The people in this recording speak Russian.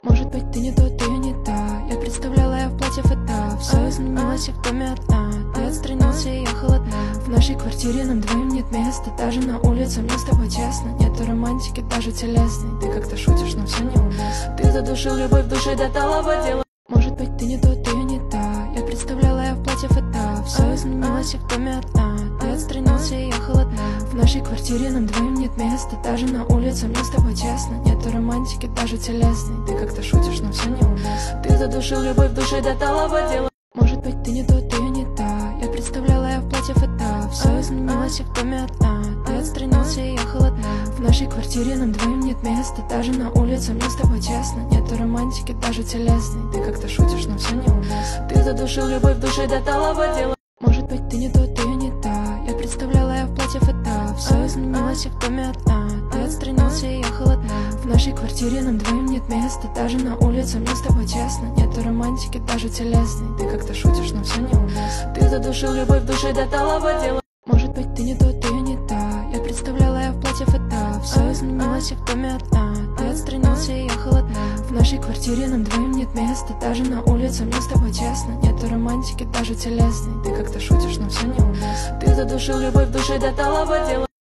Может быть, ты не тот, и я не та. Я представляла, я в платье фата. Все изменилось, я в доме одна. Ты отстранился, и я холодна. В нашей квартире нам двоим нет места. Даже на улице мне с тобой честно. Нету романтики, даже телесной. Ты как-то шутишь, но все неуместно. Ты задушил любовь в душе до талого дела. Может быть, ты не тот, и я не та. Я представляла, я в платье фата. Все изменилось, я в доме одна. Ты отстранился, и я холодна. В нашей квартире нам двоим нет места. Даже на улице мне с тобой честно. Нету романтики, даже телесной. Ты как-то шутишь, но все неуместно. Ты задушил любовь в душе до талого дела. Может быть, ты не тот, и я не та. Я представляла, я в платье фата. Все изменилось, я в доме одна. Ты отстранился, и я холодна. В нашей квартире нам двоим нет места. Даже на улице мне с тобой честно. Нету романтики, даже телесной. Ты как-то шутишь, но все неуместно. Ты задушил любовь в душе до талого дела. Может быть, ты не тот, и я не та. Я представляла, я в платье фата. Все изменилось, я в доме одна. Ты отстранился, и я холодна. В нашей квартире нам двоим нет места. Даже на улице мне с тобой честно. Нету романтики, даже телесной. Ты как-то шутишь, но все неуместно. Ты задушил любовь в душе до талого дела. Может быть, ты не тот, и я не та. Я представляла, я в платье фата. Все изменилось, я в доме одна. Ты отстранился, и я холодна. В нашей квартире нам двоим нет места. Даже на улице мне с тобой честно. Нету романтики, даже телесной. Ты как-то шутишь, но все неуместно. Ты задушил любовь в душе до талого дела.